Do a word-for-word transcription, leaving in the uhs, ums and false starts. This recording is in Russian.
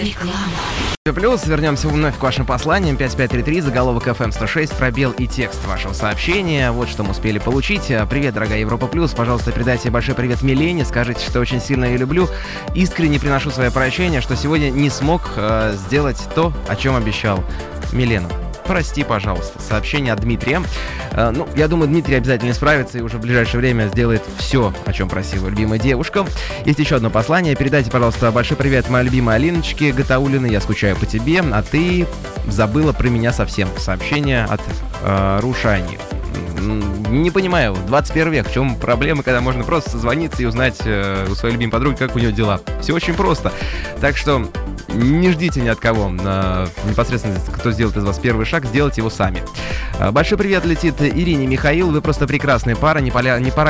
Реклама. Плюс, вернемся вновь к вашим посланиям. пять пять три три, заголовок эф эм сто шесть, пробел и текст вашего сообщения. Вот что мы успели получить. Привет, дорогая Европа Плюс. Пожалуйста, передайте большой привет Милене. Скажите, что очень сильно ее люблю. Искренне приношу свое прощение, что сегодня не смог э, сделать то, о чем обещал. Милена, прости, пожалуйста. Сообщение от Дмитрия. Э, ну, я думаю, Дмитрий обязательно справится и уже в ближайшее время сделает все, о чем просила любимая девушка. Есть еще одно послание. Передайте, пожалуйста, большой привет моей любимой Алиночке Гатаулиной. Я скучаю по тебе, а ты забыла про меня совсем. Сообщение от э, Рушани. Не понимаю, двадцать первый век, в чем проблема, когда можно просто созвониться и узнать э, у своей любимой подруги, как у нее дела. Все очень просто. Так что не ждите ни от кого, э, непосредственно кто сделает из вас первый шаг, сделайте его сами. Э, большой привет летит Ирине Михаил, вы просто прекрасная пара, не, поля, не пора